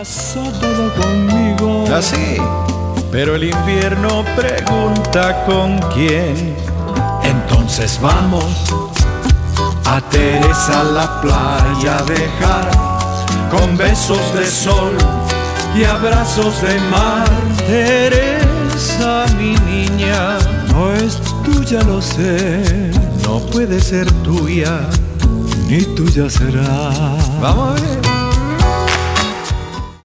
pasó todo conmigo. Así. Pero el invierno pregunta con quién. Entonces vamos a Teresa a la playa a dejar, con besos de sol y abrazos de mar. Teresa, mi niña, No es tuya, lo sé, no puede ser tuya, ni tuya será. vamos a ver.